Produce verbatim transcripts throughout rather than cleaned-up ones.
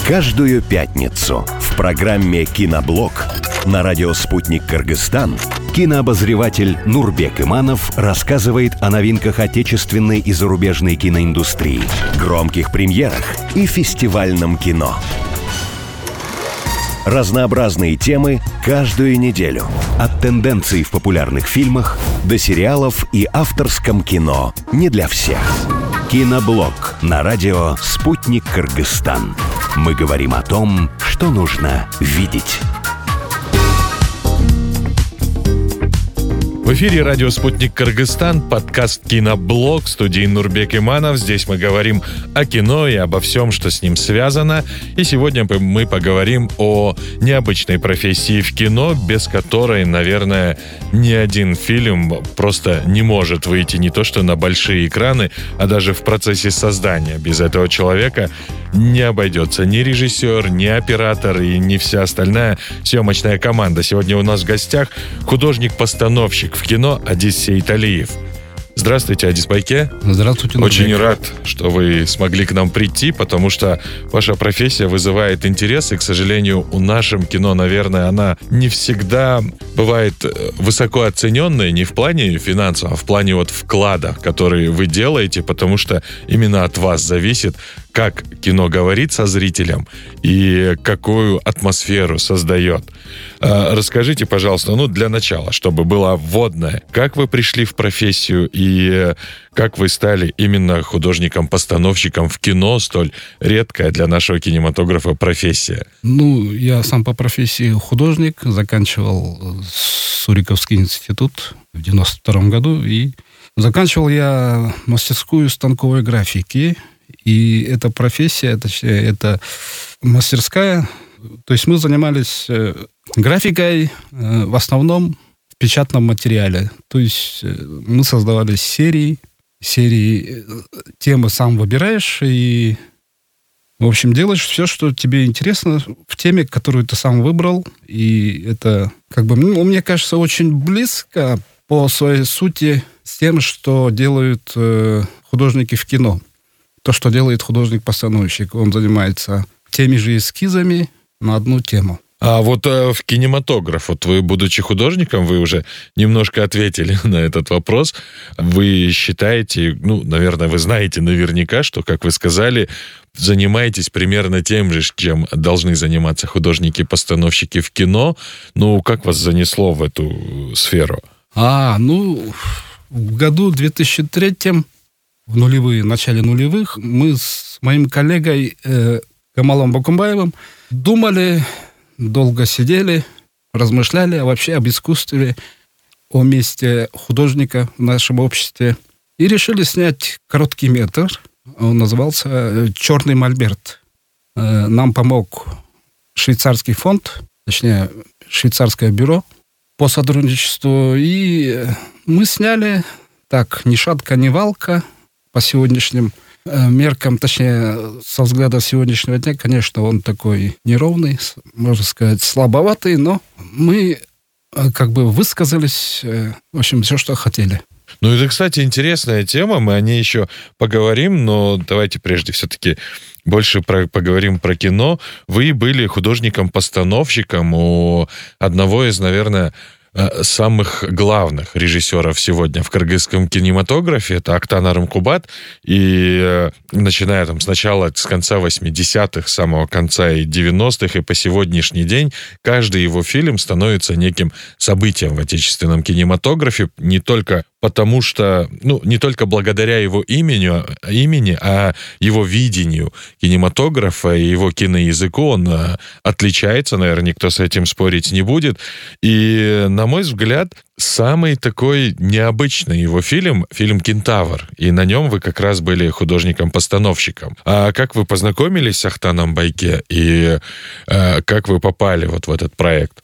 Каждую пятницу в программе «Киноблог» на радио «Спутник Кыргызстан» кинообозреватель Нурбек Иманов рассказывает о новинках отечественной и зарубежной киноиндустрии, громких премьерах и фестивальном кино. Разнообразные темы каждую неделю. От тенденций в популярных фильмах до сериалов и авторском кино не для всех. Киноблог на радио «Спутник Кыргызстан». Мы говорим о том, что нужно видеть. В эфире радио «Спутник Кыргызстан», подкаст «Киноблог», в студии Нурбек Иманов. Здесь мы говорим о кино и обо всем, что с ним связано. И сегодня мы поговорим о необычной профессии в кино, без которой, наверное, ни один фильм просто не может выйти не то что на большие экраны, а даже в процессе создания. Без этого человека не обойдется ни режиссер, ни оператор и ни вся остальная съемочная команда. Сегодня у нас в гостях художник-постановщик в кино Адис Сейталиев. Здравствуйте, Адис Байке. Здравствуйте. Очень Нурбек. рад, что вы смогли к нам прийти, потому что ваша профессия вызывает интерес, и, к сожалению, у нашем кино, наверное, она не всегда бывает высоко оцененной не в плане финансов, а в плане вот вклада, который вы делаете, потому что именно от вас зависит, как кино говорит со зрителем и какую атмосферу создает. Расскажите, пожалуйста, ну, для начала, чтобы было вводное, как вы пришли в профессию и как вы стали именно художником-постановщиком в кино, столь редкая для нашего кинематографа профессия? Ну, я сам по профессии художник, заканчивал Суриковский институт в девяносто втором году, и заканчивал я мастерскую станковой графики. И эта профессия, точнее, это мастерская. То есть мы занимались графикой в основном в печатном материале. То есть мы создавали серии, серии темы сам выбираешь и, в общем, делаешь все, что тебе интересно в теме, которую ты сам выбрал. И это, как бы, ну, мне кажется, очень близко по своей сути с тем, что делают художники в кино. То, что делает художник-постановщик. Он занимается теми же эскизами на одну тему. А вот э, в кинематограф, вот вы, будучи художником, вы уже немножко ответили на этот вопрос. Вы считаете, ну, наверное, вы знаете наверняка, что, как вы сказали, занимаетесь примерно тем же, чем должны заниматься художники-постановщики в кино. Ну, как вас занесло в эту сферу? А, ну, в году две тысячи третьем, в нулевые, в начале нулевых, мы с моим коллегой э, Камалом Бакумбаевым думали, долго сидели, размышляли вообще об искусстве, о месте художника в нашем обществе. И решили снять короткий метр. Он назывался «Черный мольберт». Э, нам помог швейцарский фонд, точнее, швейцарское бюро по сотрудничеству. И мы сняли так, ни шатка, ни валка. По сегодняшним э, меркам, точнее, со взгляда сегодняшнего дня, конечно, он такой неровный, можно сказать, слабоватый, но мы э, как бы высказались, э, в общем, все, что хотели. Ну, это, кстати, интересная тема, мы о ней еще поговорим, но давайте прежде все-таки больше про, поговорим про кино. Вы были художником-постановщиком у одного из, наверное, самых главных режиссеров сегодня в кыргызском кинематографе. Это Актан Арымкубат. И начиная там сначала, с конца восьмидесятых, с самого конца и девяностых, и по сегодняшний день, каждый его фильм становится неким событием в отечественном кинематографе. Не только потому что, ну, не только благодаря его имени, имени, а его видению кинематографа и его киноязыку. Он отличается, наверное, никто с этим спорить не будет. И, на мой взгляд, самый такой необычный его фильм, фильм «Кентавр». И на нем вы как раз были художником-постановщиком. А как вы познакомились с Ахтаном Байке и э, как вы попали вот в этот проект?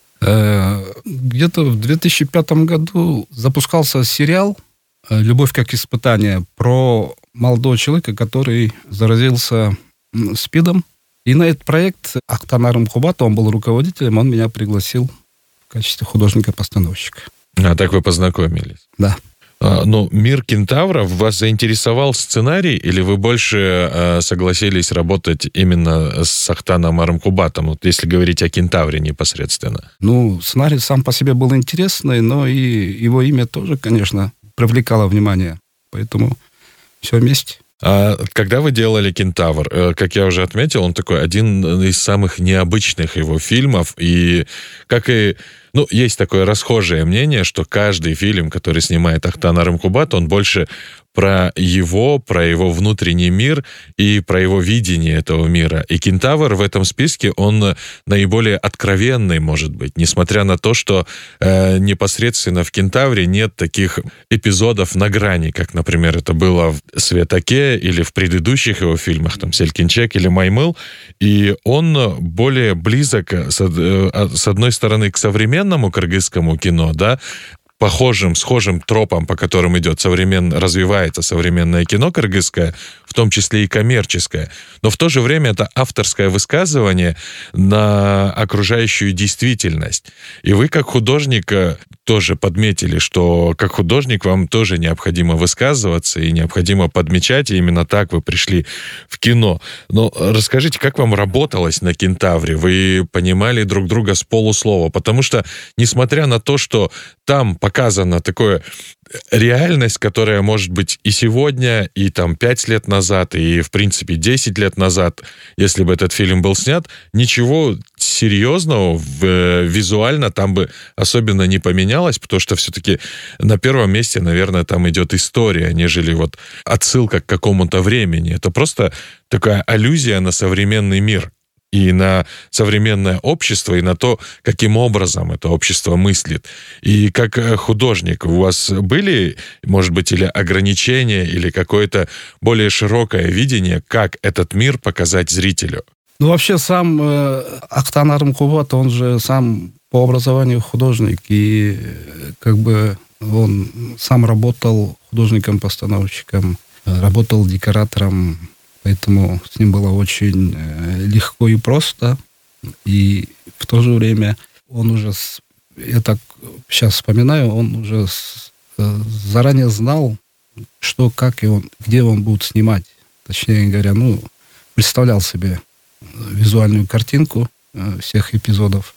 Где-то в две тысячи пятом году запускался сериал «Любовь как испытание» про молодого человека, который заразился СПИДом. И на этот проект Актан Арымкубат, он был руководителем, он меня пригласил в качестве художника-постановщика. А так вы познакомились? Да. А, ну, «Мир кентавров» вас заинтересовал сценарий, или вы больше а, согласились работать именно с Ахтаном Арымкубатом, вот если говорить о «Кентавре» непосредственно? Ну, сценарий сам по себе был интересный, но и его имя тоже, конечно, привлекало внимание. Поэтому все вместе. А когда вы делали «Кентавр», как я уже отметил, он такой один из самых необычных его фильмов, и как и... Ну, есть такое расхожее мнение, что каждый фильм, который снимает Ахтан Арымкубат, он больше про его, про его внутренний мир и про его видение этого мира. И «Кентавр» в этом списке, он наиболее откровенный, может быть, несмотря на то, что э, непосредственно в «Кентавре» нет таких эпизодов на грани, как, например, это было в «Светаке» или в предыдущих его фильмах, там, «Селькинчек» или «Маймыл», и он более близок, с, э, с одной стороны, к современному кыргызскому кино, да, похожим, схожим тропам, по которым идет современ... развивается современное кино кыргызское, в том числе и коммерческое. Но в то же время это авторское высказывание на окружающую действительность. И вы, как художник, тоже подметили, что как художник вам тоже необходимо высказываться и необходимо подмечать, и именно так вы пришли в кино. Но расскажите, как вам работалось на «Кентавре»? Вы понимали друг друга с полуслова? Потому что, несмотря на то, что там показана такая реальность, которая может быть и сегодня, и там пять лет назад, и, в принципе, десять лет назад, если бы этот фильм был снят, ничего серьезного в, визуально там бы особенно не поменялось, потому что все-таки на первом месте, наверное, там идет история, нежели вот отсылка к какому-то времени. Это просто такая аллюзия на современный мир и на современное общество, и на то, каким образом это общество мыслит. И как художник у вас были, может быть, или ограничения, или какое-то более широкое видение, как этот мир показать зрителю? Ну, вообще, сам э, Ахтан Арымкубат, он же сам по образованию художник, и э, как бы он сам работал художником-постановщиком, работал декоратором, поэтому с ним было очень э, легко и просто. И в то же время он уже, с, я так сейчас вспоминаю, он уже с, э, заранее знал, что, как и он, где он будет снимать. Точнее говоря, ну, представлял себе визуальную картинку э, всех эпизодов.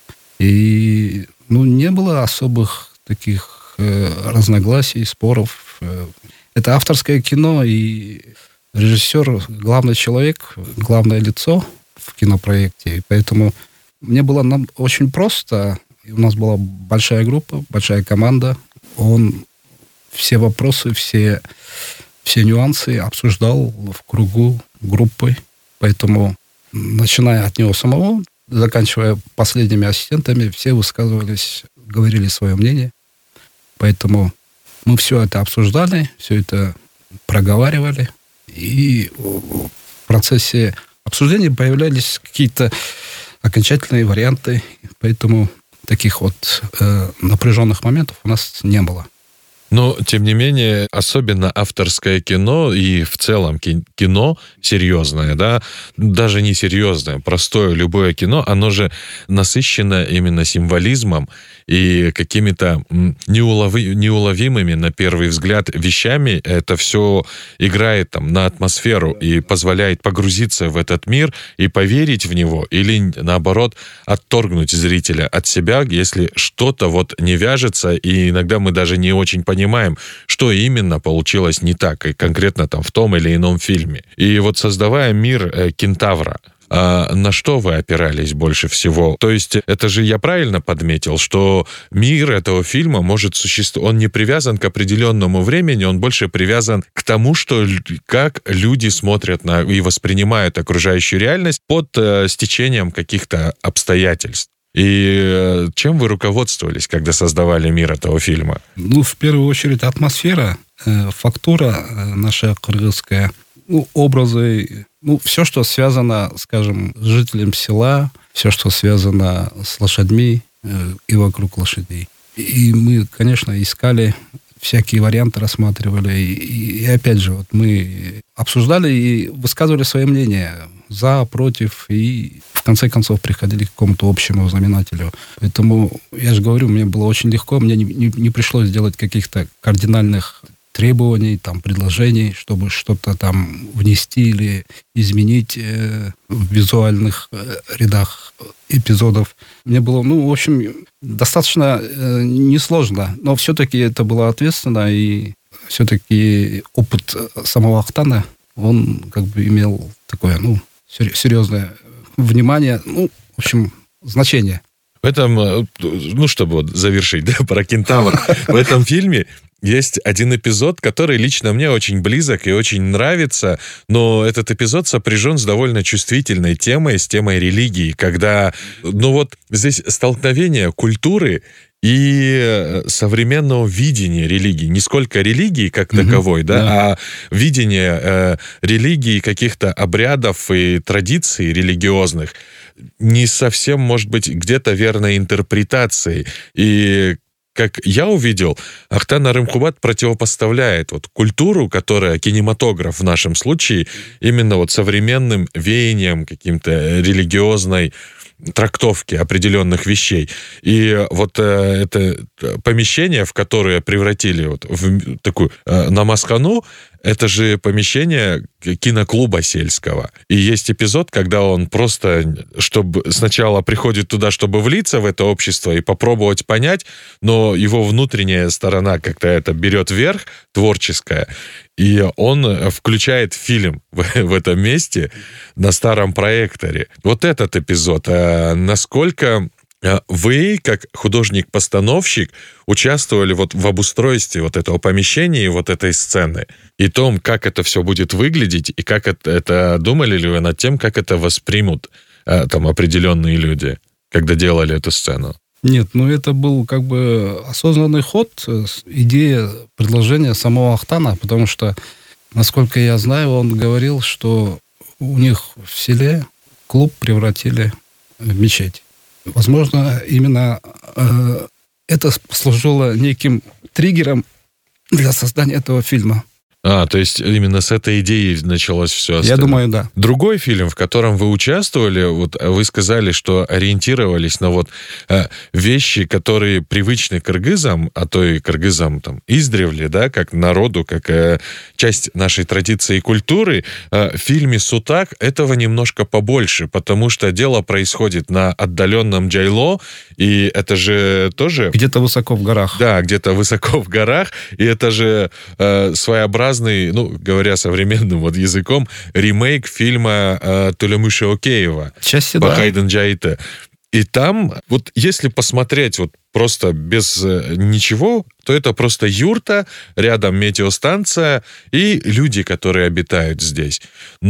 И, ну, не было особых таких э, разногласий, споров. Э, это авторское кино, и режиссер — главный человек, главное лицо в кинопроекте. И поэтому мне было нам очень просто. И у нас была большая группа, большая команда. Он все вопросы, все, все нюансы обсуждал в кругу группы. Поэтому, начиная от него самого, заканчивая последними ассистентами, все высказывались, говорили свое мнение. Поэтому мы все это обсуждали, все это проговаривали. И в процессе обсуждения появлялись какие-то окончательные варианты. Поэтому таких вот э, напряженных моментов у нас не было. Но, тем не менее, особенно авторское кино и в целом кино серьезное, да, даже не серьезное, простое любое кино, оно же насыщено именно символизмом и какими-то неулови, неуловимыми на первый взгляд вещами. Это все играет там на атмосферу и позволяет погрузиться в этот мир и поверить в него, или, наоборот, отторгнуть зрителя от себя, если что-то вот не вяжется, и иногда мы даже не очень понимаем, понимаем, что именно получилось не так, и конкретно там в том или ином фильме. И вот создавая мир э, «Кентавра», а на что вы опирались больше всего? То есть это же я правильно подметил, что мир этого фильма может существовать, он не привязан к определенному времени, он больше привязан к тому, что как люди смотрят на и воспринимают окружающую реальность под э, стечением каких-то обстоятельств. И чем вы руководствовались, когда создавали мир этого фильма? Ну, в первую очередь, атмосфера, э, фактура э, наша кыргызская, ну, образы, ну, все, что связано, скажем, с жителем села, все, что связано с лошадьми э, и вокруг лошадей. И мы, конечно, искали, всякие варианты рассматривали. И, и опять же, вот мы обсуждали и высказывали свое мнение. за, против, и в конце концов приходили к какому-то общему знаменателю. Поэтому, я же говорю, мне было очень легко, мне не, не, не пришлось делать каких-то кардинальных требований, там, предложений, чтобы что-то там внести или изменить э, в визуальных э, рядах эпизодов. Мне было, ну, в общем, достаточно э, несложно, но все-таки это было ответственно, и все-таки опыт самого Ахтана, он как бы имел такое, ну, серьезное внимание, ну, в общем, значение. В этом, ну, чтобы вот завершить, да, про кентавр, в этом фильме есть один эпизод, который лично мне очень близок и очень нравится, но этот эпизод сопряжен с довольно чувствительной темой, с темой религии, когда, ну вот, здесь столкновение культуры и современного видения религии. Не сколько религии как таковой, mm-hmm, да, да, а видение э, религии, каких-то обрядов и традиций религиозных не совсем, может быть, где-то верной интерпретацией. И как я увидел, Ахтан Нарым-Кубат противопоставляет вот культуру, которая кинематограф в нашем случае, именно вот современным веянием каким-то религиозной трактовки определенных вещей. И вот э, это помещение, в которое превратили вот в такую э, намазхану, это же помещение киноклуба сельского. И есть эпизод, когда он просто, чтобы сначала приходит туда, чтобы влиться в это общество и попробовать понять, но его внутренняя сторона как-то это берет вверх, творческая, и он включает фильм в, в этом месте на старом проекторе. Вот этот эпизод. А насколько вы, как художник-постановщик, участвовали вот в обустройстве вот этого помещения и вот этой сцены, и том, как это все будет выглядеть, и как это, это думали ли вы над тем, как это воспримут там определенные люди, когда делали эту сцену? Нет, ну это был как бы осознанный ход, идея, предложение самого Ахтана, потому что, насколько я знаю, он говорил, что у них в селе клуб превратили в мечеть. Возможно, именно э, это служило неким триггером для создания этого фильма. А, то есть именно с этой идеей началось все остальное. Я думаю, да. Другой фильм, в котором вы участвовали, вот вы сказали, что ориентировались на вот э, вещи, которые привычны кыргызам, а то и кыргызам там издревле, да, как народу, как э, часть нашей традиции и культуры. Э, в фильме «Сутак» этого немножко побольше, потому что дело происходит на отдаленном Джайло, и это же тоже... Где-то высоко в горах. Да, где-то высоко в горах, и это же э, своеобразный, ну, говоря современным вот языком, ремейк фильма э, Тулемуша Океева «Бахайден Джаите». И там, вот если посмотреть вот просто без э, ничего, то это просто юрта, рядом метеостанция и люди, которые обитают здесь.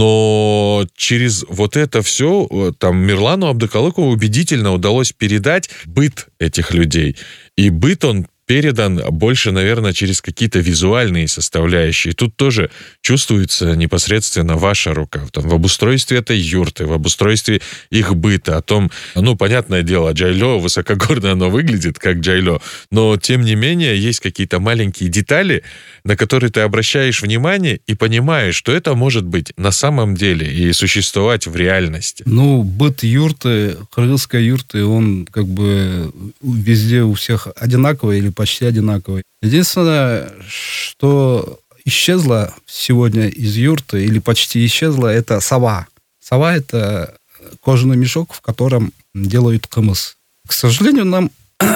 Но через вот это все там Мирлану Абдыкалыкову убедительно удалось передать быт этих людей. И быт он передан больше, наверное, через какие-то визуальные составляющие. Тут тоже чувствуется непосредственно ваша рука. Там, в обустройстве этой юрты, в обустройстве их быта, о том, ну, понятное дело, Джайло, высокогорно оно выглядит, как Джайло, но, тем не менее, есть какие-то маленькие детали, на которые ты обращаешь внимание и понимаешь, что это может быть на самом деле и существовать в реальности. Ну, быт юрты, кыргызской юрты, он как бы везде у всех одинаковый или почти одинаковый. Единственное, что исчезло сегодня из юрты, или почти исчезло, это сова. Сова – это кожаный мешок, в котором делают кымыз. К сожалению, нам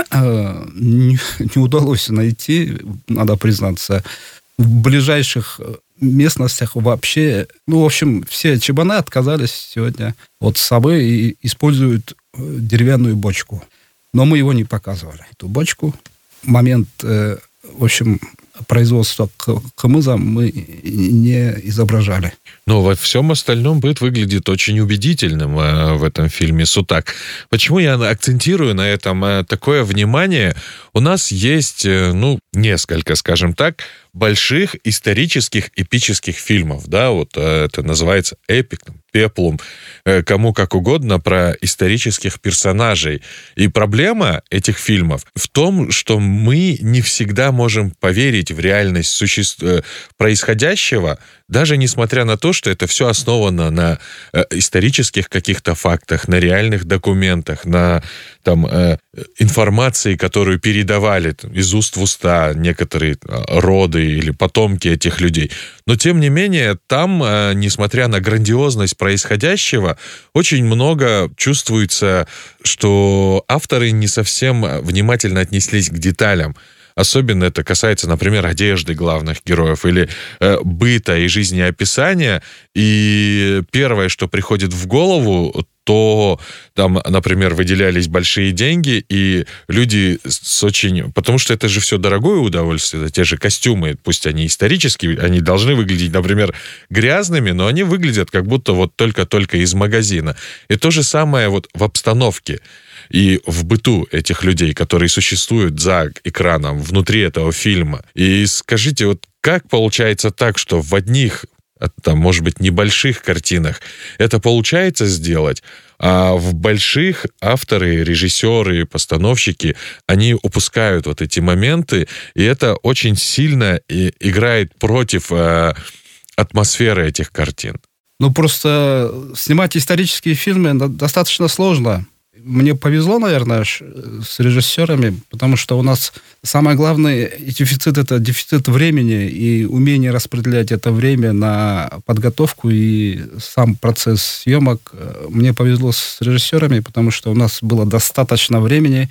не, не удалось найти, надо признаться, в ближайших местностях вообще. Ну, в общем, все чебаны отказались сегодня от совы и используют деревянную бочку. Но мы его не показывали, эту бочку. Момент, э, в общем, производства кымыза мы не изображали. Но во всем остальном быт выглядит очень убедительным э, в этом фильме «Сутак». Почему я акцентирую на этом э, такое внимание? У нас есть, э, ну, несколько, скажем так, больших исторических эпических фильмов, да, вот э, это называется эпик, там, пеплум, э, кому как угодно, про исторических персонажей. И проблема этих фильмов в том, что мы не всегда можем поверить в реальность суще... происходящего даже несмотря на то, что это все основано на э, исторических каких-то фактах, на реальных документах, на там, э, информации, которую передавали там, из уст в уста некоторые э, роды или потомки этих людей. Но, тем не менее, там, э, несмотря на грандиозность происходящего, очень много чувствуется, что авторы не совсем внимательно отнеслись к деталям. Особенно это касается, например, одежды главных героев или э, быта и жизнеописания. И первое, что приходит в голову, то там, например, выделялись большие деньги, и люди с очень... Потому что это же все дорогое удовольствие, это те же костюмы, пусть они исторические, они должны выглядеть, например, грязными, но они выглядят как будто вот только-только из магазина. И то же самое вот в обстановке и в быту этих людей, которые существуют за экраном, внутри этого фильма. И скажите, вот как получается так, что в одних, там, может быть, небольших картинах это получается сделать, а в больших авторы, режиссеры, постановщики, они упускают вот эти моменты, и это очень сильно играет против э, атмосферы этих картин? Ну, просто снимать исторические фильмы достаточно сложно. Мне повезло, наверное, с режиссерами, потому что у нас самое главное дефицит – это дефицит времени и умение распределять это время на подготовку и сам процесс съемок. Мне повезло с режиссерами, потому что у нас было достаточно времени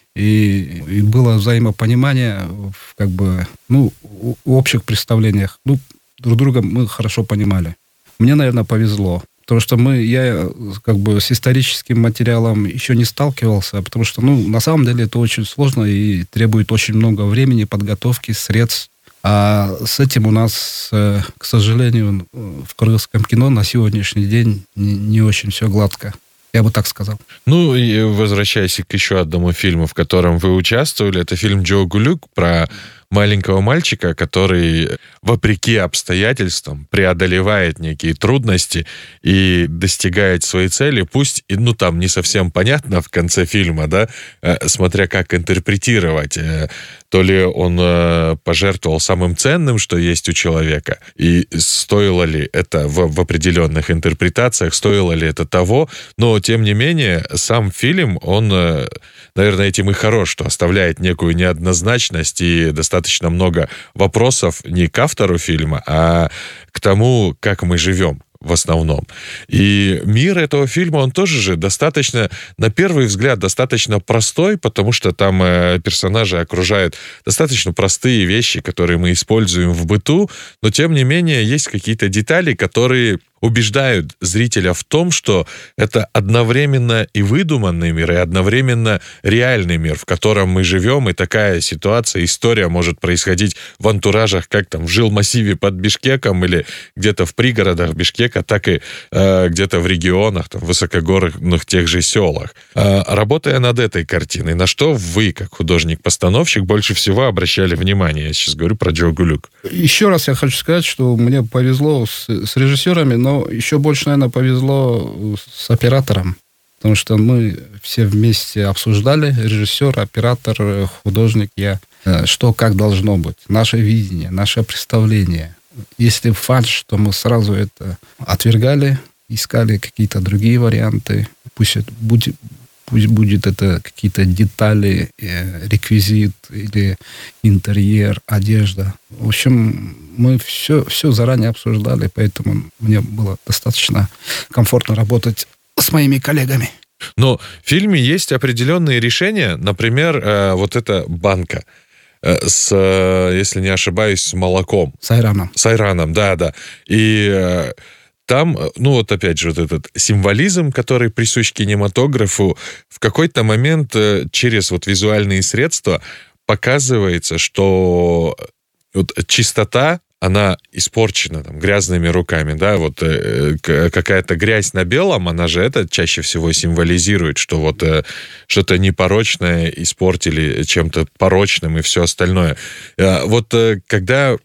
и, и было взаимопонимание в, как бы, ну, в общих представлениях. Ну, друг друга мы хорошо понимали. Мне, наверное, повезло. Потому что мы, я как бы с историческим материалом еще не сталкивался, потому что, ну, на самом деле это очень сложно и требует очень много времени, подготовки, средств. А с этим у нас, к сожалению, в кыргызском кино на сегодняшний день не, не очень все гладко. Я бы так сказал. Ну, и возвращаясь к еще одному фильму, в котором вы участвовали, это фильм «Джо Гулюк» про маленького мальчика, который, вопреки обстоятельствам, преодолевает некие трудности и достигает своей цели, пусть, ну, там не совсем понятно в конце фильма, да, смотря как интерпретировать, то ли он пожертвовал самым ценным, что есть у человека, и стоило ли это в, в определенных интерпретациях, стоило ли это того, но, тем не менее, сам фильм, он, наверное, этим и хорош, что оставляет некую неоднозначность и достаточно достаточно много вопросов не к автору фильма, а к тому, как мы живем в основном. И мир этого фильма, он тоже же достаточно, на первый взгляд, достаточно простой, потому что там э, персонажи окружают достаточно простые вещи, которые мы используем в быту, но, тем не менее, есть какие-то детали, которые убеждают зрителя в том, что это одновременно и выдуманный мир, и одновременно реальный мир, в котором мы живем, и такая ситуация, история может происходить в антуражах, как там в жилмассиве под Бишкеком или где-то в пригородах Бишкека, так и э, где-то в регионах, там, в высокогорных тех же селах. Э, работая над этой картиной, на что вы, как художник-постановщик, больше всего обращали внимание? Я сейчас говорю про Джо Гулюк. Еще раз я хочу сказать, что мне повезло с, с режиссерами, но еще больше, наверное, повезло с оператором, потому что мы все вместе обсуждали, режиссер, оператор, художник, я, что как должно быть, наше видение, наше представление. Если фальшь, то мы сразу это отвергали, искали какие-то другие варианты, пусть это будет, пусть будет это какие-то детали, реквизит или интерьер, одежда. В общем, мы все, все заранее обсуждали, поэтому мне было достаточно комфортно работать с моими коллегами. Но в фильме есть определенные решения, например, э, вот эта банка э, с, э, если не ошибаюсь, с молоком. С айраном. С айраном, да-да. И э, там, ну вот опять же, вот этот символизм, который присущ кинематографу, в какой-то момент э, через вот визуальные средства показывается, что вот чистота, она испорчена там, грязными руками, да, вот э, какая-то грязь на белом, она же это чаще всего символизирует, что вот э, что-то непорочное испортили чем-то порочным и все остальное. Э, вот э, когда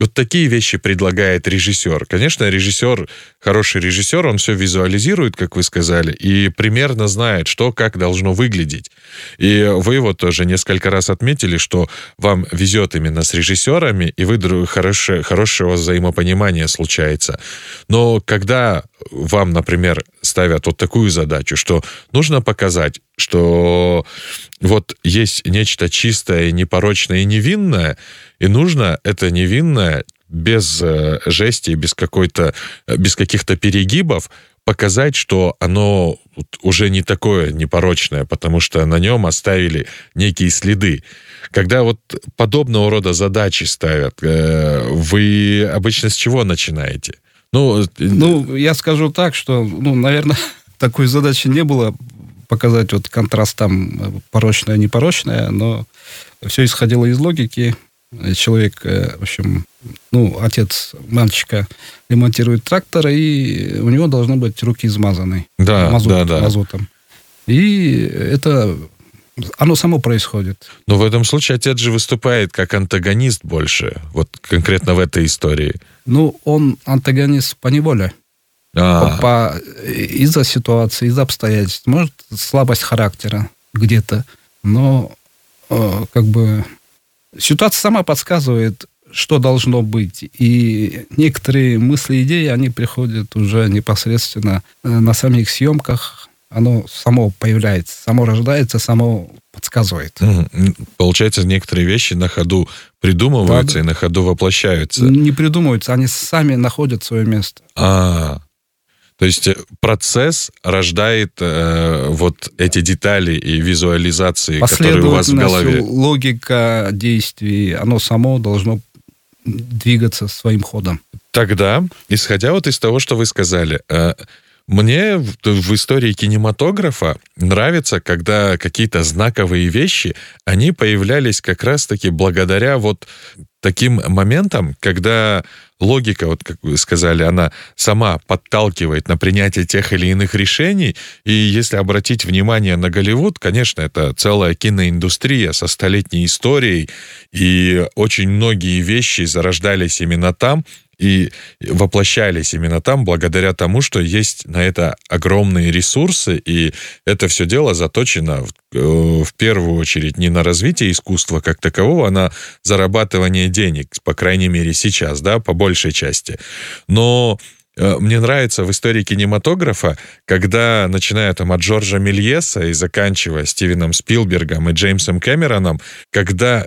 Вот такие вещи предлагает режиссер. Конечно, режиссер, хороший режиссер, он все визуализирует, как вы сказали, и примерно знает, что как должно выглядеть. И вы вот тоже несколько раз отметили, что вам везет именно с режиссерами, и вы хорошее, хорошего взаимопонимания случается. Но когда вам, например, ставят вот такую задачу, что нужно показать, что вот есть нечто чистое, непорочное и невинное, и нужно это невинное без э, жести, без какой-то, без каких-то перегибов показать, что оно уже не такое непорочное, потому что на нем оставили некие следы. Когда вот подобного рода задачи ставят, э, вы обычно с чего начинаете? Ну, ну, я скажу так, что, ну, наверное, такой задачи не было показать вот контраст там порочное, непорочное, но все исходило из логики. Человек, в общем, ну, отец мальчика ремонтирует трактор, и у него должны быть руки измазаны да, мазут, да, да. мазутом. И это, оно само происходит. Но в этом случае отец же выступает как антагонист больше, вот конкретно в этой истории. Ну, он антагонист по неволе. По, по, из-за ситуации, из-за обстоятельств. Может, слабость характера где-то. Но э, как бы ситуация сама подсказывает, что должно быть. И некоторые мысли, идеи, они приходят уже непосредственно на самих съемках. Оно само появляется, само рождается, само подсказывает. Получается, некоторые вещи на ходу придумываются, да, и на ходу воплощаются. Не придумываются, они сами находят свое место. А, то есть процесс рождает э, вот эти детали и визуализации, которые у вас в голове. Логика действий, оно само должно двигаться своим ходом. Тогда, исходя вот из того, что вы сказали, э, мне в, в истории кинематографа нравится, когда какие-то знаковые вещи, они появлялись как раз-таки благодаря вот таким моментам, когда логика, вот как вы сказали, она сама подталкивает на принятие тех или иных решений. И если обратить внимание на Голливуд, конечно, это целая киноиндустрия со столетней историей, и очень многие вещи зарождались именно там, и воплощались именно там благодаря тому, что есть на это огромные ресурсы, и это все дело заточено в, в первую очередь не на развитие искусства как такового, а на зарабатывание денег, по крайней мере сейчас, да, по большей части. Но э, мне нравится в истории кинематографа, когда, начиная там от Жоржа Мельеса и заканчивая Стивеном Спилбергом и Джеймсом Кэмероном, когда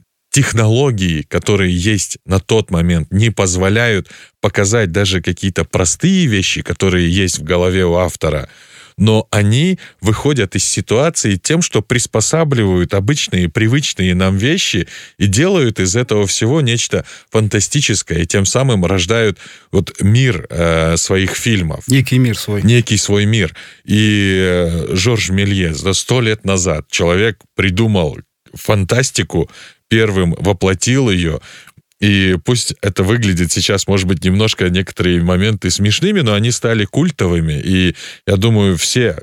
технологии, которые есть на тот момент, не позволяют показать даже какие-то простые вещи, которые есть в голове у автора, но они выходят из ситуации тем, что приспосабливают обычные, привычные нам вещи и делают из этого всего нечто фантастическое, и тем самым рождают вот мир э, своих фильмов. Некий мир свой. Некий свой мир. И э, Жорж Мельес, да, сто лет назад человек придумал фантастику, первым воплотил ее, и пусть это выглядит сейчас, может быть, немножко некоторые моменты смешными, но они стали культовыми, и я думаю, все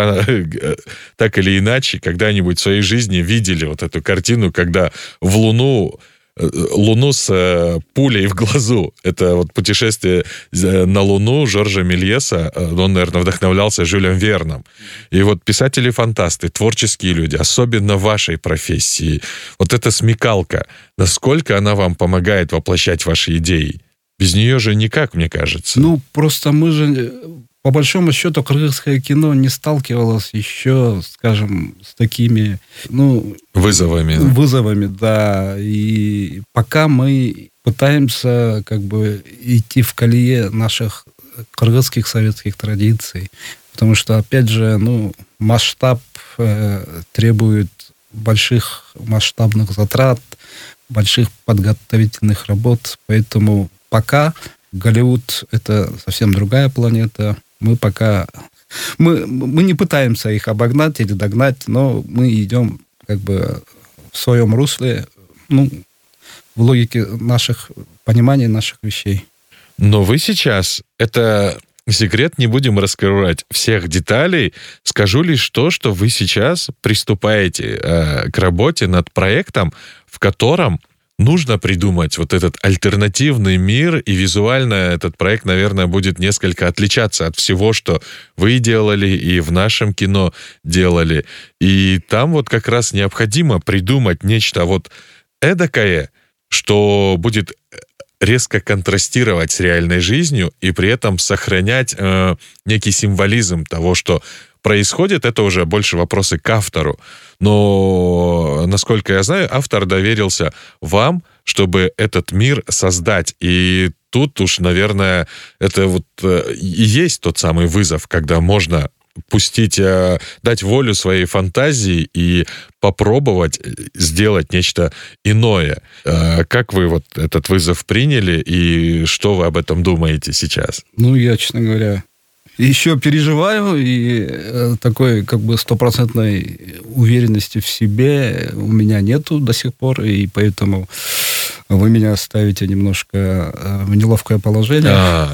так или иначе когда-нибудь в своей жизни видели вот эту картину, когда в Луну Луну с пулей в глазу. Это вот путешествие на Луну Жоржа Мельеса. Он, наверное, вдохновлялся Жюлем Верном. И вот писатели-фантасты, творческие люди, особенно в вашей профессии, вот эта смекалка, насколько она вам помогает воплощать ваши идеи? Без нее же никак, мне кажется. Ну, просто мы же, по большому счету, кыргызское кино не сталкивалось еще, скажем, с такими, ну... Вызовами. Вызовами, да. И пока мы пытаемся, как бы, идти в колее наших кыргызских советских традиций. Потому что, опять же, ну, масштаб э, требует больших масштабных затрат, больших подготовительных работ, поэтому пока Голливуд — это совсем другая планета. Мы пока... Мы, мы не пытаемся их обогнать или догнать, но мы идем как бы в своем русле, ну, в логике наших понимания наших вещей. Но вы сейчас... Это секрет, не будем раскрывать всех деталей. Скажу лишь то, что вы сейчас приступаете э, к работе над проектом, в котором нужно придумать вот этот альтернативный мир, и визуально этот проект, наверное, будет несколько отличаться от всего, что вы делали и в нашем кино делали. И там вот как раз необходимо придумать нечто вот эдакое, что будет резко контрастировать с реальной жизнью и при этом сохранять э, некий символизм того, что происходит. Это уже больше вопросы к автору. Но, насколько я знаю, автор доверился вам, чтобы этот мир создать. И тут уж, наверное, это вот э, и есть тот самый вызов, когда можно пустить, э, дать волю своей фантазии и попробовать сделать нечто иное. Э, как вы вот этот вызов приняли и что вы об этом думаете сейчас? Ну, я, честно говоря, еще переживаю, и э, такой как бы стопроцентной уверенности в себе у меня нету до сих пор, и поэтому вы меня ставите немножко в неловкое положение.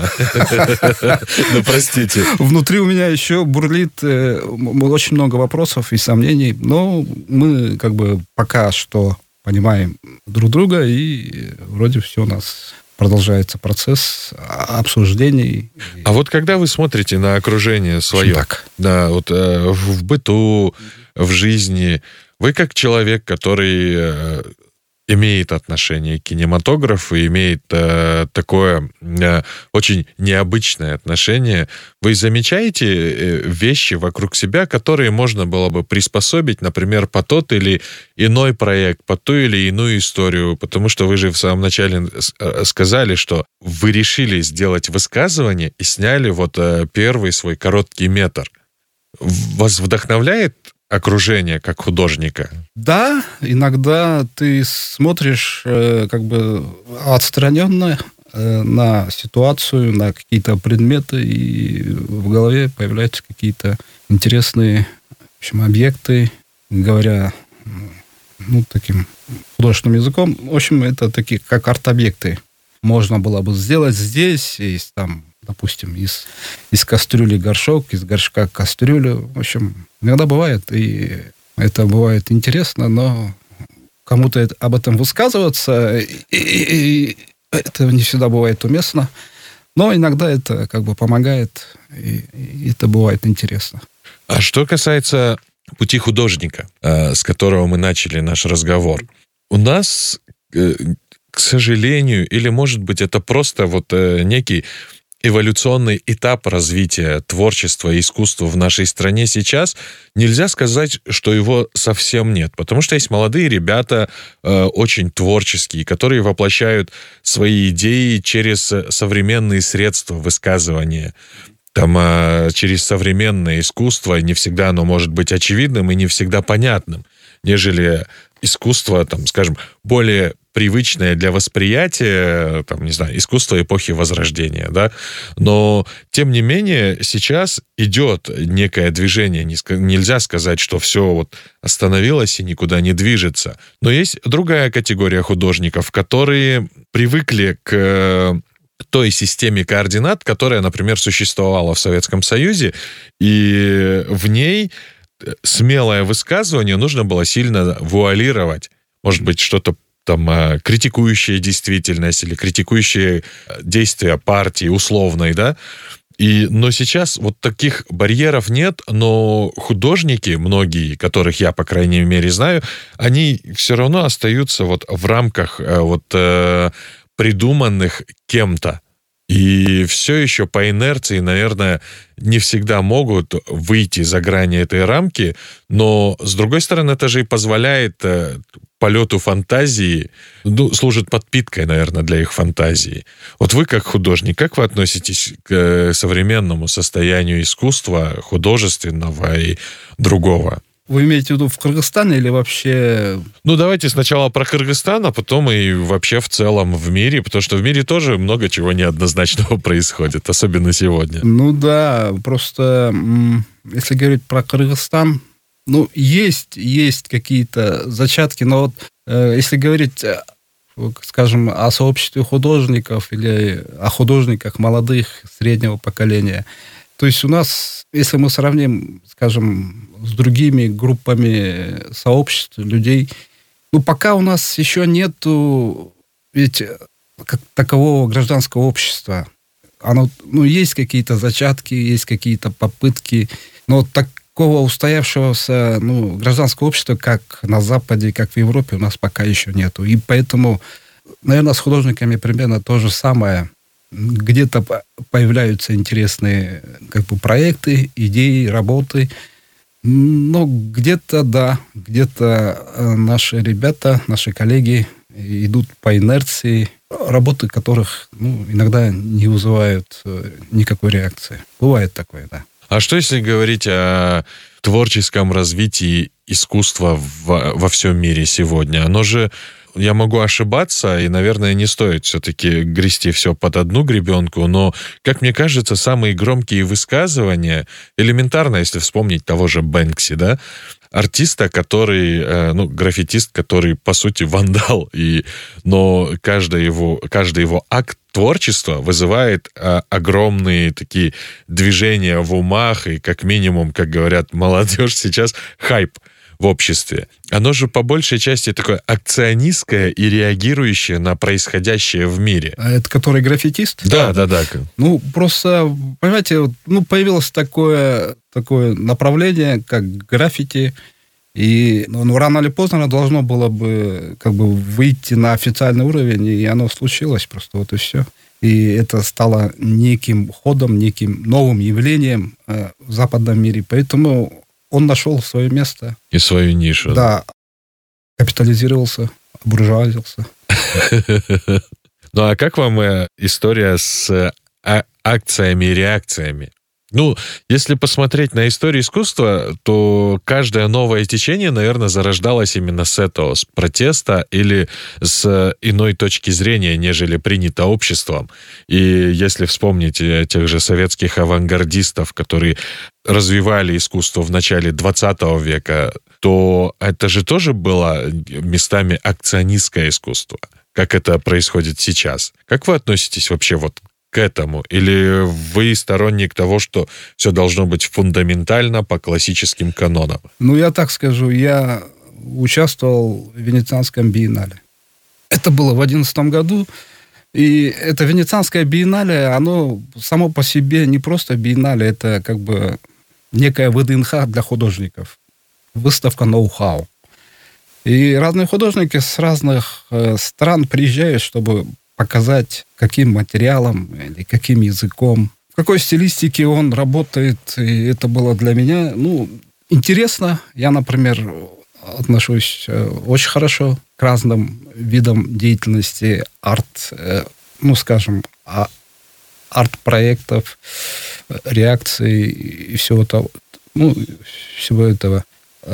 Ну, простите. Внутри у меня еще бурлит очень много вопросов и сомнений, но мы как бы пока что понимаем друг друга, и вроде все у нас продолжается процесс обсуждений. А вот когда вы смотрите на окружение свое, так? Да, вот э, в быту, в жизни, вы как человек, который э, имеет отношение к кинематографу, имеет э, такое э, очень необычное отношение, вы замечаете э, вещи вокруг себя, которые можно было бы приспособить, например, по тот или иной проект, по ту или иную историю, потому что вы же в самом начале сказали, что вы решили сделать высказывание и сняли вот э, первый свой короткий метр. Вас вдохновляет окружение как художника? Да, иногда ты смотришь э, как бы отстраненно э, на ситуацию, на какие-то предметы, и в голове появляются какие-то интересные, в общем, объекты, говоря ну, таким художественным языком. В общем, это такие, как арт-объекты. Можно было бы сделать здесь, из, там, допустим, из, из кастрюли горшок, из горшка кастрюлю. В общем, иногда бывает, и это бывает интересно, но кому-то это, об этом высказываться, и, и, и это не всегда бывает уместно. Но иногда это как бы помогает, и, и это бывает интересно. А что касается пути художника, с которого мы начали наш разговор, у нас, к сожалению, или, может быть, это просто вот некий эволюционный этап развития творчества и искусства в нашей стране сейчас, нельзя сказать, что его совсем нет. Потому что есть молодые ребята, э, очень творческие, которые воплощают свои идеи через современные средства высказывания. Там, э, через современное искусство, не всегда оно может быть очевидным и не всегда понятным, нежели искусство, там, скажем, более привычное для восприятия, там, не знаю, искусство эпохи Возрождения, да, но, тем не менее, сейчас идет некое движение, нельзя сказать, что все вот остановилось и никуда не движется, но есть другая категория художников, которые привыкли к той системе координат, которая, например, существовала в Советском Союзе, и в ней смелое высказывание нужно было сильно вуалировать, может быть, что-то там критикующие действительность или критикующие действия партии условной, да, и, но сейчас вот таких барьеров нет, но художники, многие, которых я, по крайней мере, знаю, они все равно остаются вот в рамках вот придуманных кем-то. И все еще по инерции, наверное, не всегда могут выйти за грани этой рамки, но, с другой стороны, это же и позволяет полету фантазии, ну, служит подпиткой, наверное, для их фантазии. Вот вы, как художник, как вы относитесь к современному состоянию искусства, художественного и другого? Вы имеете в виду в Кыргызстане или вообще... Ну, давайте сначала про Кыргызстан, а потом и вообще в целом в мире, потому что в мире тоже много чего неоднозначного происходит, особенно сегодня. Ну да, просто если говорить про Кыргызстан, ну, есть, есть какие-то зачатки, но вот э, если говорить, скажем, о сообществе художников или о художниках молодых, среднего поколения, то есть у нас, если мы сравним, скажем, с другими группами сообществ, людей, Ну, пока у нас еще нету ведь как такового гражданского общества. Оно, ну, есть какие-то зачатки, есть какие-то попытки, но такого устоявшегося, ну, гражданского общества, как на Западе, как в Европе, у нас пока еще нету. И поэтому, наверное, с художниками примерно то же самое. Где-то появляются интересные как бы проекты, идеи, работы. Но где-то, да, где-то наши ребята, наши коллеги идут по инерции, работы которых, ну, иногда не вызывают никакой реакции. Бывает такое, да. А что, если говорить о творческом развитии искусства в, во всем мире сегодня? Оно же, я могу ошибаться, и, наверное, не стоит все-таки грести все под одну гребенку, но, как мне кажется, самые громкие высказывания, элементарно, если вспомнить того же Бэнкси, да, артиста, который, ну, граффитист, который, по сути, вандал, и, но каждый его, каждый его акт творчества вызывает а, огромные такие движения в умах, и, как минимум, как говорят молодежь сейчас, хайп в обществе. Оно же по большей части такое акционистское и реагирующее на происходящее в мире. А это который граффитист? Да, да, да. Ну, просто, понимаете, ну, появилось такое, такое направление, как граффити, и ну, рано или поздно оно должно было бы как бы выйти на официальный уровень, и оно случилось просто, вот и все. И это стало неким ходом, неким новым явлением э, в западном мире. Поэтому он нашел свое место. И свою нишу. Да. Капитализировался, буржуазился. Ну, а как вам история с акциями и реакциями? Ну, если посмотреть на историю искусства, то каждое новое течение, наверное, зарождалось именно с этого, с протеста или с иной точки зрения, нежели принято обществом. И если вспомнить тех же советских авангардистов, которые развивали искусство в начале двадцатого века, то это же тоже было местами акционистское искусство, как это происходит сейчас. Как вы относитесь вообще вот к этому? Или вы сторонник того, что все должно быть фундаментально по классическим канонам? Ну, я так скажу, я участвовал в Венецианском биеннале. Это было в одиннадцатом году, и это Венецианское биеннале, оно само по себе не просто биеннале, это как бы некая ВДНХ для художников. Выставка ноу-хау. И разные художники с разных э, стран приезжают, чтобы показать, каким материалом или каким языком, в какой стилистике он работает. И это было для меня, ну, интересно. Я, например, отношусь очень хорошо к разным видам деятельности, арт, ну, скажем, арт-проектов, реакций и всего того, ну, всего этого.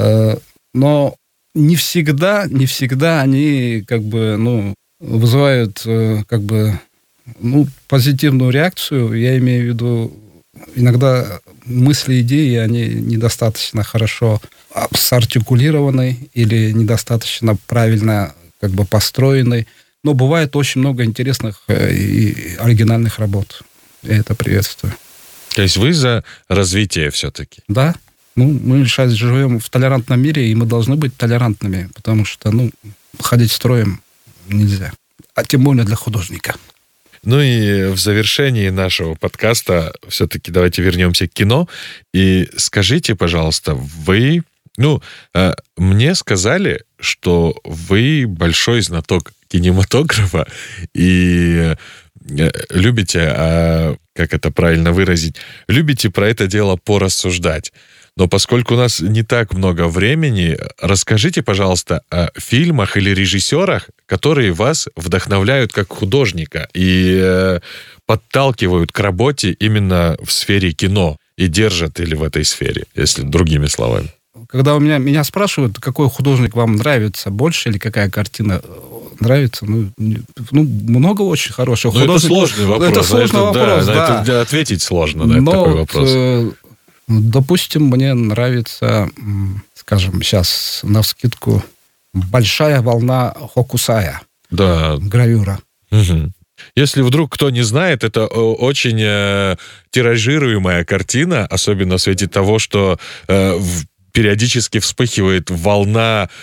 Но не всегда, не всегда они, как бы, ну, вызывают, как бы, ну, позитивную реакцию. Я имею в виду, иногда мысли, идеи, они недостаточно хорошо сартикулированы или недостаточно правильно, как бы, построены. Но бывает очень много интересных и оригинальных работ. Я это приветствую. То есть вы за развитие все-таки? Да. Ну, мы сейчас живем в толерантном мире, и мы должны быть толерантными, потому что, ну, ходить строем нельзя. А тем более для художника. Ну и в завершении нашего подкаста все-таки давайте вернемся к кино. И скажите, пожалуйста, вы... Ну, э, мне сказали, что вы большой знаток кинематографа и э, любите, э, как это правильно выразить, любите про это дело порассуждать. Но поскольку у нас не так много времени, расскажите, пожалуйста, о фильмах или режиссерах, которые вас вдохновляют как художника и э, подталкивают к работе именно в сфере кино и держат или в этой сфере, если другими словами. Когда у меня, меня спрашивают, какой художник вам нравится больше или какая картина нравится, ну, ну много очень хороших ну, художников. Это сложный вопрос. Это сложный это, вопрос, да. да. Это ответить сложно на Но такой вопрос. Вот, допустим, мне нравится, скажем, сейчас навскидку, «Большая волна Хокусая». Да. Гравюра. Угу. Если вдруг кто не знает, это очень э, тиражируемая картина, особенно в свете того, что э, в, периодически вспыхивает волна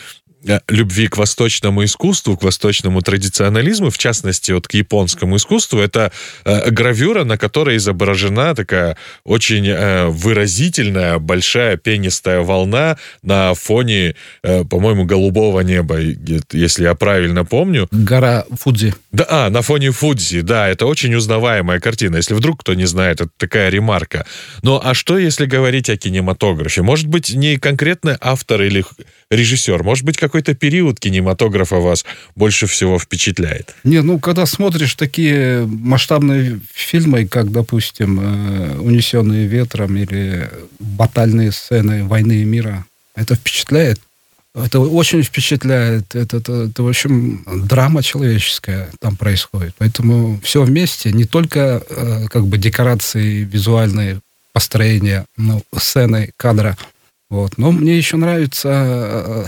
любви к восточному искусству, к восточному традиционализму, в частности, вот к японскому искусству, это э, гравюра, на которой изображена такая очень э, выразительная, большая пенистая волна на фоне, э, по-моему, голубого неба, если я правильно помню. Гора Фудзи. Да, а, на фоне Фудзи, да, это очень узнаваемая картина. Если вдруг кто не знает, это такая ремарка. Ну, а что, если говорить о кинематографе? Может быть, не конкретно автор или режиссер, может быть, какой-то период кинематографа вас больше всего впечатляет? Не, ну, когда смотришь такие масштабные фильмы, как, допустим, «Унесенные ветром» или батальные сцены «Войны и мира», это впечатляет. Это очень впечатляет. Это, это, это, в общем, драма человеческая там происходит. Поэтому все вместе, не только как бы декорации визуальные, построение, ну, сцены, кадра. Вот. Но мне еще нравится,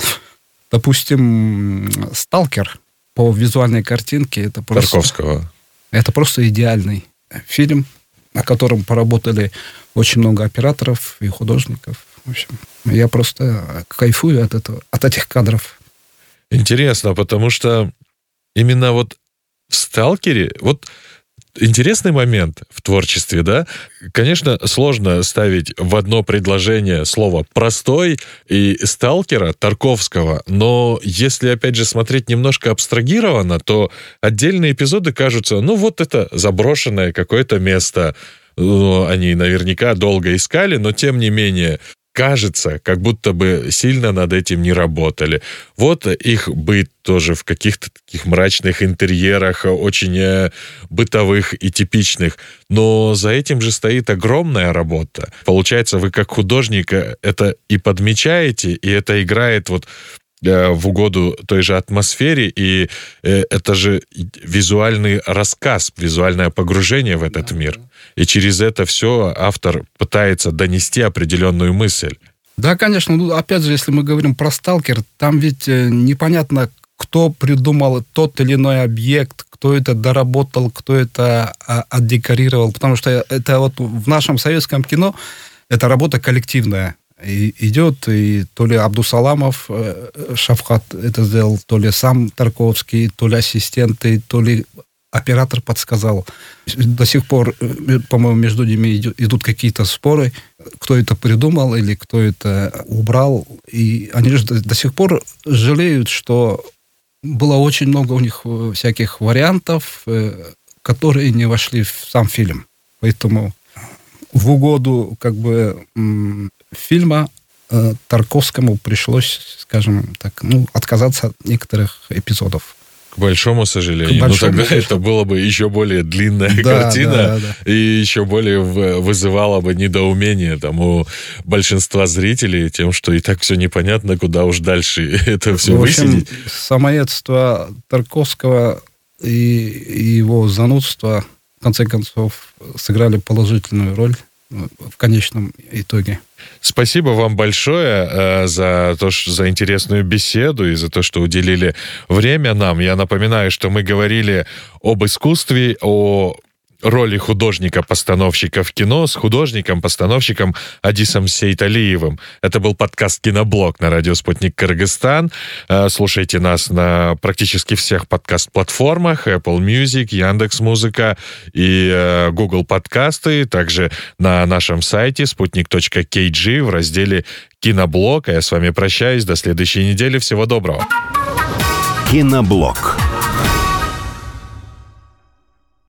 допустим, «Сталкер» по визуальной картинке. Это просто, Тарковского. Это просто идеальный фильм, на котором поработали очень много операторов и художников. В общем, я просто кайфую от этого, от этих кадров. Интересно, потому что именно вот в «Сталкере», вот интересный момент в творчестве, да? Конечно, сложно ставить в одно предложение слово «простой» и «Сталкера» Тарковского, но если, опять же, смотреть немножко абстрагированно, то отдельные эпизоды кажутся, ну, вот это заброшенное какое-то место. Ну, они наверняка долго искали, но, тем не менее, кажется, как будто бы сильно над этим не работали. Вот их быт тоже в каких-то таких мрачных интерьерах, очень бытовых и типичных. Но за этим же стоит огромная работа. Получается, вы как художник это и подмечаете, и это играет вот в угоду той же атмосфере, и это же визуальный рассказ, визуальное погружение в этот мир. И через это все автор пытается донести определенную мысль. Да, конечно. Ну, опять же, если мы говорим про «Сталкер», там ведь непонятно, кто придумал тот или иной объект, кто это доработал, кто это отдекорировал, потому что это вот в нашем советском кино это работа коллективная. И идет, и то ли Абдусаламов, Шавхат это сделал, то ли сам Тарковский, то ли ассистенты, то ли оператор подсказал. До сих пор, по-моему, между ними идут какие-то споры, кто это придумал или кто это убрал. И они же до сих пор жалеют, что было очень много у них всяких вариантов, которые не вошли в сам фильм. Поэтому в угоду как бы фильма э, Тарковскому пришлось, скажем так, ну, отказаться от некоторых эпизодов. К большому сожалению. К большому, ну, тогда конечно. Это было бы еще более длинная да, картина, да, да. И еще более вызывало бы недоумение там, у большинства зрителей тем, что и так все непонятно, куда уж дальше это все в общем, высидеть. Самоедство Тарковского и, и его занудство, в конце концов, сыграли положительную роль в конечном итоге. Спасибо вам большое э, за то, что, за интересную беседу и за то, что уделили время нам. Я напоминаю, что мы говорили об искусстве, о роли художника-постановщика в кино с художником-постановщиком Адисом Сейталиевым. Это был подкаст «Киноблог» на радио «Спутник Кыргызстан». Слушайте нас на практически всех подкаст-платформах: Apple Music, Яндекс.Музыка и Google подкасты. Также на нашем сайте спутник точка кей джи в разделе «Киноблог». А я с вами прощаюсь. До следующей недели. Всего доброго. «Киноблог».